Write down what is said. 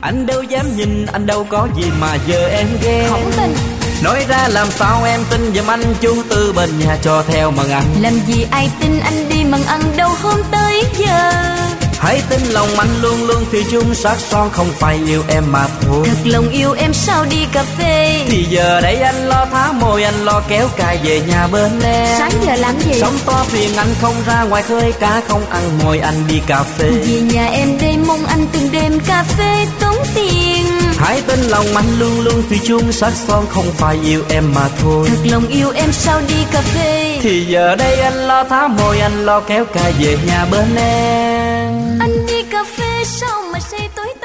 Anh đâu dám nhìn, anh đâu có gì mà giờ em ghen. Không tin. Nói ra làm sao em tin, giùm anh chú Tư bên nhà cho theo mần anh. Làm gì ai tin anh đi mần ăn đâu hôm tới giờ. Hãy tin lòng anh luôn luôn thì chung sắc son, không phải yêu em mà thôi. Thật lòng yêu em sao đi cà phê. Thì giờ đây anh lo thả môi, anh lo kéo cài về nhà bên em. Sáng giờ làm gì? Sống to phiền anh không ra ngoài khơi cá, không ăn mồi anh đi cà phê. Về nhà em đây mong anh từng đêm cà phê tốn tiền. Hãy tin lòng anh luôn luôn thì chung sắc son, không phải yêu em mà thôi. Thật lòng yêu em sao đi cà phê. Thì giờ đây anh lo thả môi, anh lo kéo cài về nhà bên em. Anh đi cà phê sao mà say tối